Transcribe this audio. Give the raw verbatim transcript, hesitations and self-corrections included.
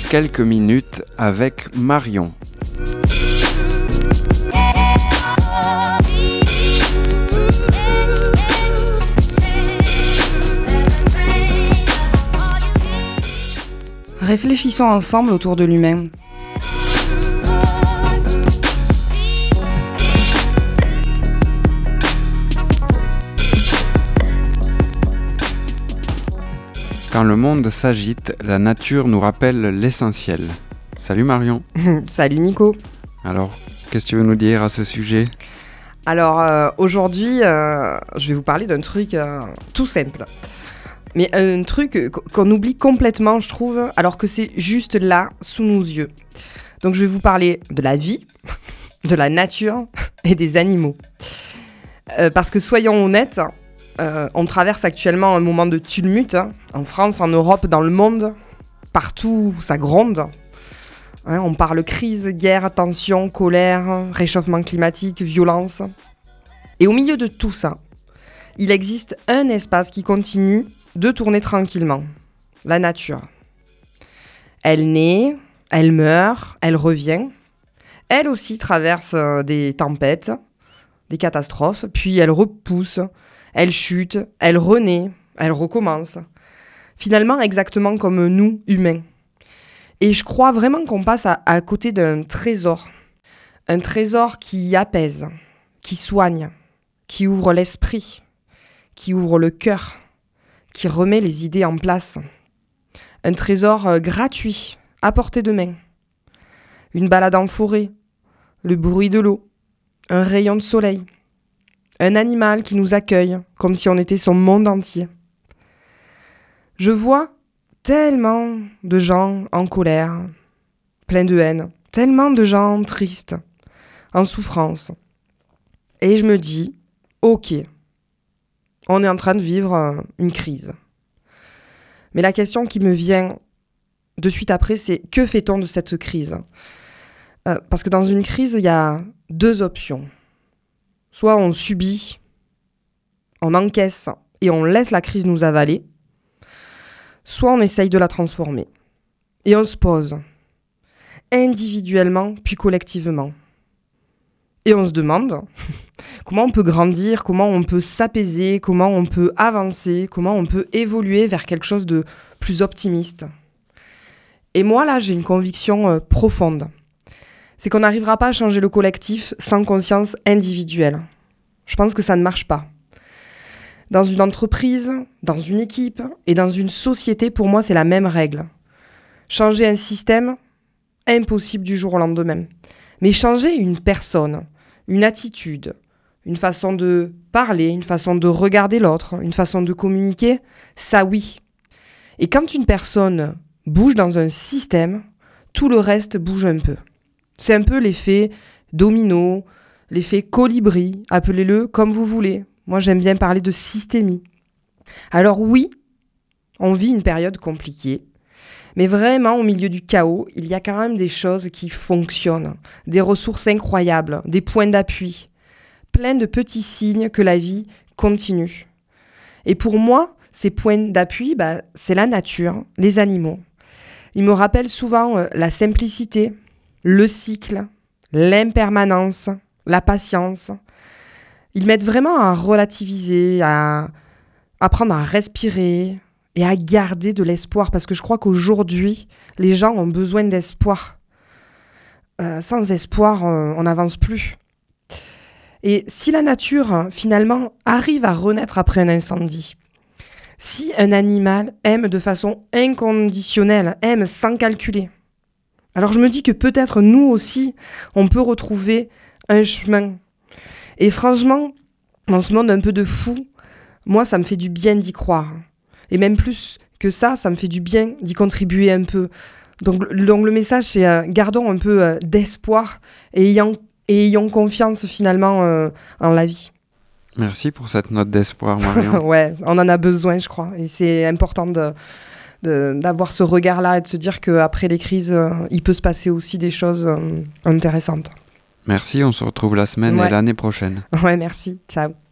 quelques minutes avec Marion. Réfléchissons ensemble autour de l'humain. Quand le monde s'agite, la nature nous rappelle l'essentiel. Salut Marion. Salut Nico. Alors, qu'est-ce que tu veux nous dire à ce sujet ? Alors, euh, aujourd'hui, euh, je vais vous parler d'un truc euh, tout simple. Mais un truc qu'on oublie complètement, je trouve, alors que c'est juste là, sous nos yeux. Donc je vais vous parler de la vie, de la nature et des animaux. Euh, parce que soyons honnêtes, euh, on traverse actuellement un moment de tumulte, hein, en France, en Europe, dans le monde, partout où ça gronde. Hein, on parle crise, guerre, tension, colère, réchauffement climatique, violence. Et au milieu de tout ça, il existe un espace qui continue de tourner tranquillement, la nature. Elle naît, elle meurt, elle revient. Elle aussi traverse des tempêtes, des catastrophes, puis elle repousse, elle chute, elle renaît, elle recommence. Finalement, exactement comme nous, humains. Et je crois vraiment qu'on passe à, à côté d'un trésor. Un trésor qui apaise, qui soigne, qui ouvre l'esprit, qui ouvre le cœur, qui remet les idées en place. Un trésor euh, gratuit, à portée de main. Une balade en forêt, le bruit de l'eau, un rayon de soleil. Un animal qui nous accueille, comme si on était son monde entier. Je vois tellement de gens en colère, pleins de haine, tellement de gens tristes, en souffrance. Et je me dis, ok, on est en train de vivre une crise. Mais la question qui me vient de suite après, c'est que fait-on de cette crise ? euh, Parce que dans une crise, il y a deux options. Soit on subit, on encaisse et on laisse la crise nous avaler, soit on essaye de la transformer. Et on se pose, individuellement puis collectivement. Et on se demande comment on peut grandir, comment on peut s'apaiser, comment on peut avancer, comment on peut évoluer vers quelque chose de plus optimiste. Et moi, là, j'ai une conviction euh, profonde. C'est qu'on n'arrivera pas à changer le collectif sans conscience individuelle. Je pense que ça ne marche pas. Dans une entreprise, dans une équipe et dans une société, pour moi, c'est la même règle. Changer un système, impossible du jour au lendemain. Mais changer une personne, une attitude, une façon de parler, une façon de regarder l'autre, une façon de communiquer, ça oui. Et quand une personne bouge dans un système, tout le reste bouge un peu. C'est un peu l'effet domino, l'effet colibri, appelez-le comme vous voulez. Moi, j'aime bien parler de systémie. Alors oui, on vit une période compliquée. Mais vraiment, au milieu du chaos, il y a quand même des choses qui fonctionnent, des ressources incroyables, des points d'appui, plein de petits signes que la vie continue. Et pour moi, ces points d'appui, bah, c'est la nature, les animaux. Ils me rappellent souvent euh, la simplicité, le cycle, l'impermanence, la patience. Ils m'aident vraiment à relativiser, à apprendre à respirer, et à garder de l'espoir, parce que je crois qu'aujourd'hui, les gens ont besoin d'espoir. Euh, sans espoir, euh, on n'avance plus. Et si la nature, finalement, arrive à renaître après un incendie, si un animal aime de façon inconditionnelle, aime sans calculer, alors je me dis que peut-être nous aussi, on peut retrouver un chemin. Et franchement, dans ce monde un peu de fou, moi, ça me fait du bien d'y croire. Et même plus que ça, ça me fait du bien d'y contribuer un peu. Donc, donc le message, c'est euh, gardons un peu euh, d'espoir et ayant, et ayons confiance finalement euh, en la vie. Merci pour cette note d'espoir, Marion. Ouais, on en a besoin, je crois. Et c'est important de, de, d'avoir ce regard-là et de se dire qu'après les crises, euh, il peut se passer aussi des choses euh, intéressantes. Merci, on se retrouve la semaine ouais. et l'année prochaine. Ouais, merci. Ciao.